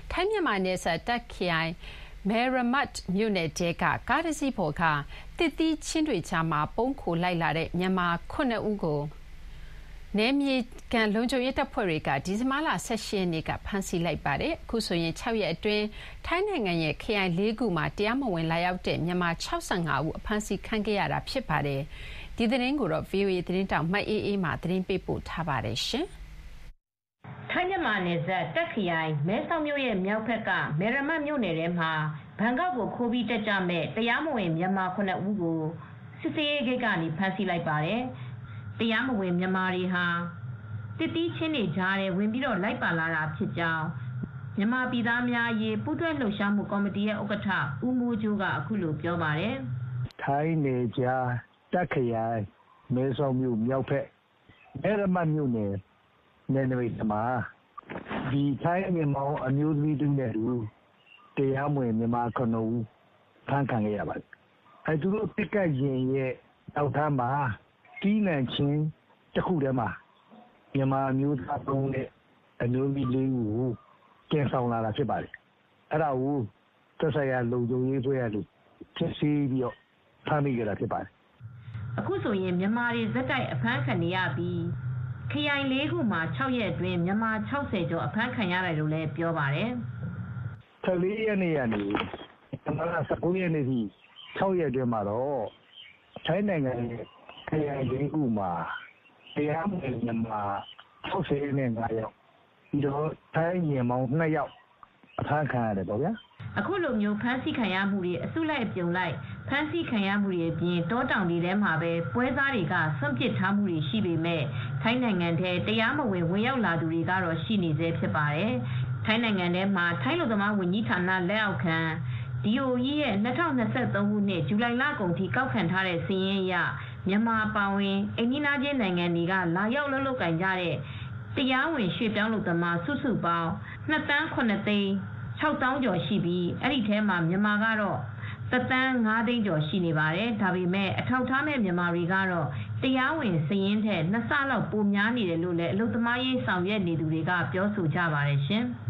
ထိုင်းမြန်မာနယ်စပ်တာ့ခရိုင်မယ်ရမတ်မြို့နယ်ထဲကကားတစ်စီးပေါ်ကတစ်သီးချင်းတွေကြားမှာပုန်းခိုလိုက်လာတဲ့မြန်မာ9ဦးကိုနယ်မြေခံလုံခြုံရေးတပ်ဖွဲ့တွေကဒီဇင်ဘာလ18ရက်နေ့ကဖမ်းဆီးလိုက်ပါတယ်။အခုဆိုရင်6ရက်အတွင်းထိုင်းနိုင်ငံရဲ့ခရိုင်၄ခုမှာတရားမဝင်လာရောက်တဲ့မြန်မာ65ဦးအဖမ်းဆီးခံခဲ့ရတာဖြစ်ပါတယ်။ဒီသတင်းကိုတော့ VOA သတင်းတောက်မအေးအေးမှသတင်းပေးပို့ထားပါတယ်ရှင်။ထိုင်းမြန်မာနယ်စပ်တာ့ခရိုင်မဲဆောက်မြို့ရဲ့မြောက်ဘက်ကမယ်ရမတ်မြို့နယ်ထဲမှာဘန်ကောက်ကိုခိုးပြီးတက်ကြမဲ့တရားမဝင်မြန်မာ9ဦးကိုစစ်ဆေးရေးဂိတ်ကနေဖမ်းဆီးလိုက်ပါတယ်။တရားမဝင်မြန်မာတွေဟာတစ်သီးချင်းတွေကြားထဲဝင်ပြီးလိုက်ပါလာတာဖြစ်ကြောင်းမြန်မာပြည်သားများအရေးပူးတွဲလှုပ်ရှားမှုကော်မတီရဲ့ဥက္ကဋ္ဌဦးမိုးကျိုးကအခုလိုပြောပါတယ်။ထိုင်းနယ်ကြားတာ့ခရိုင်မဲဆောက်မြို့မြောက်ဘက်မဲရမတ်မြို့နယ်နယ်နိမိတ်မှာဒီထိုင်းမြန်မာအမျိုးသမီးတူနဲ့တူတရားမဝင်မြန်မာ9ဦးဖမ်းခံရပါတယ်။သူတို့ပြစ်ကတ်ရင်ရဲ့အောက်ထမ်းမှာတီးနှံချင်းတစ်ခုထဲမှာမြန်မာမျိုးသား3နဲ့အမျိုးသမီး4ဦးကိုကျန်ဆောင်လာတာဖြစ်ပါတယ်။အဲ့ဒါကိုသက်ဆိုင်ရာလုံခြုံရေးဖွဲ့ရလို့ဖြစ်စီပြီးတော့ဖမ်းမိကြတာဖြစ်ပါတယ်။အခုဆိုရင်မြန်မာတွေဇက်တိုက်အဖမ်းခံနေရပြီးခရိုင်၄ခုမှာ6ရက်အတွင်းမြန်မာ60ကျော်အဖမ်းခံရတယ်လို့လည်းပြောပါတယ်။14ရက်နေ့ကနေမြန်မာ19ရက်နေ့ထိ6ရက်အတွင်းမှာတော့ထိုင်းနိုင်ငံရဲ့ခရိုင်၄ခုမှာတရားမဝင်မြန်မာ65ယောက်ပြီးတော့ထိုင်းမြန်မာ2ယောက်အဖမ်းခံရတယ်ပေါ့ဗျာအခုလိုမျိုးဖမ်းဆီးခံရမှုတွေအစုလိုက်အပြုံလိုက်ဖမ်းဆီးခံရမှုတွေအပြင်တောတောင်တွေထဲမှာပဲပွဲစားတွေကဆွန့်ပစ်ထားမှုတွေရှိပေမဲ့ထိုင်းနိုင်ငံထဲတရားမဝင်ဝင်ရောက်လာသူတွေကတော့ရှိနေသေးဖြစ်ပါတယ်ထိုင်းနိုင်ငံထဲမှာထိုင်းလူသမားဝန်ကြီးဌာနလက်အောက်ခံ DOE ရဲ့2023ခုနှစ်ဇူလိုင်လကုန်ထိကောက်ခံထားတဲ့စာရင်းအရမြန်မာပါဝင်အိန္ဒိယချင်းနိုင်ငံတွေကလာရောက်လုပ်ကိုင်ကြတဲ့တရားဝင်ရွှေ့ပြောင်းလူသမားစုစုပေါင်း2သန်း9သိန်း6တောင်းကျော်ရှိပြီးအဲ့ဒီထဲမှာမြန်မာကတော့1သန်း5သိန်းကျော်ရှိနေပါတယ်ဒါပေမဲ့အထောက်ထားမဲ့မြန်မာတွေကတော့တရားဝင်စာရင်းထက်2ဆလောက်ပိုများနေတယ်လို့လည်းအလုပ်သမားရေးဆောင်ရွက်နေသူတွေကပြောဆိုကြပါတယ်ရှင်။